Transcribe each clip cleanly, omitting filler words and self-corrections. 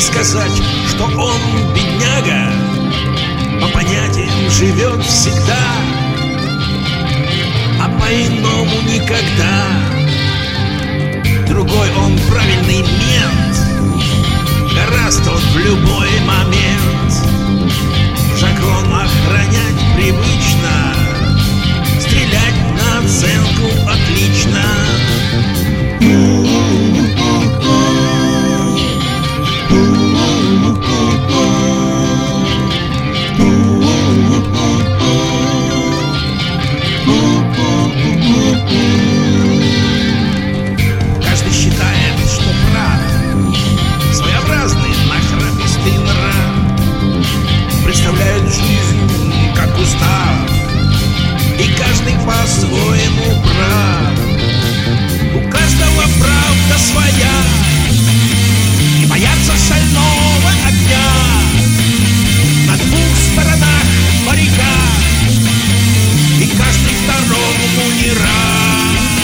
сказать, что он бедняга, по понятиям живет всегда, а по-иному никогда. Другой он правильный мент, гораздо он в любой момент. Закон охранять привычно, стрелять на оценку отлично. Каждый считает, что прав, своеобразный нахрапистый нрав, представляет жизнь как устав, и каждый по-своему прав. У каждого правда своя, и боятся шального огня на двух сторонах моряка, и каждый второму не рад.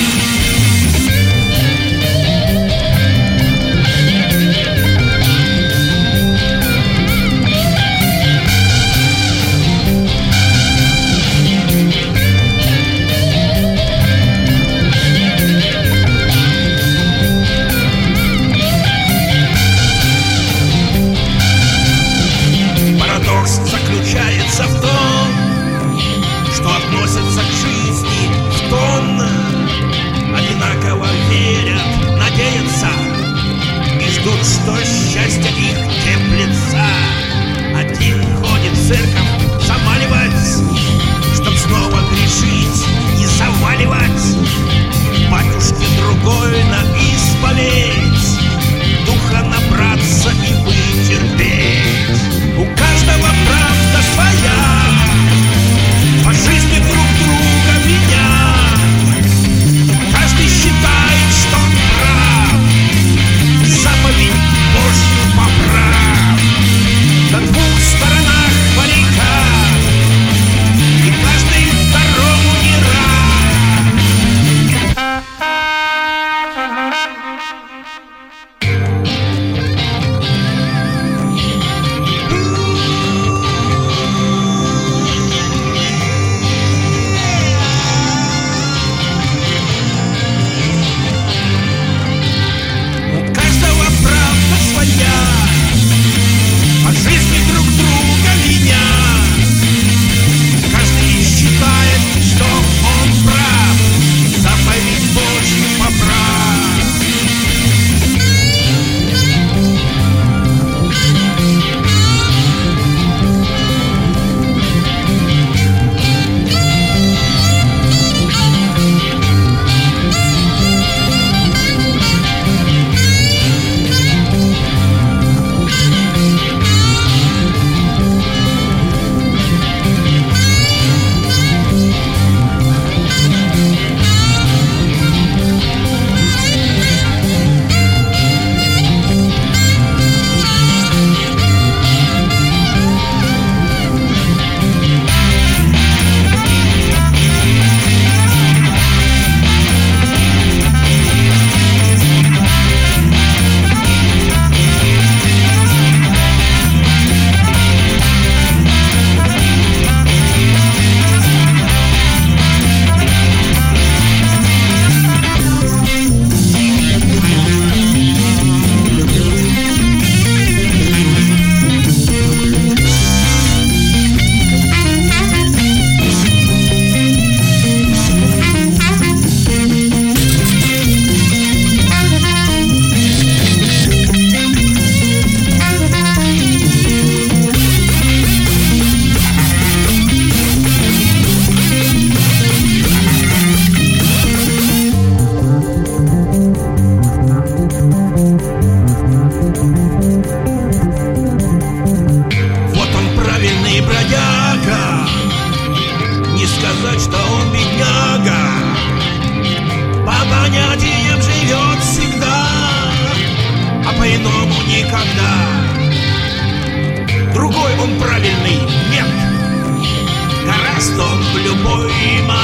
Заключается в том, что относятся к жизни в тон, одинаково верят, надеются и ждут, что счастье их теплится. Один ходит в церковь замаливать, чтоб снова грешить и заваливать. Батюшке другой на исповедь духа набраться и вытерпеть. У каждого правда своя, по жизни друг друга менять. Каждый считает, что он прав, заповедь Божью поправ. На двух сторонах моряка, и каждый второму не он правильный мент, гораздо он в любой момент.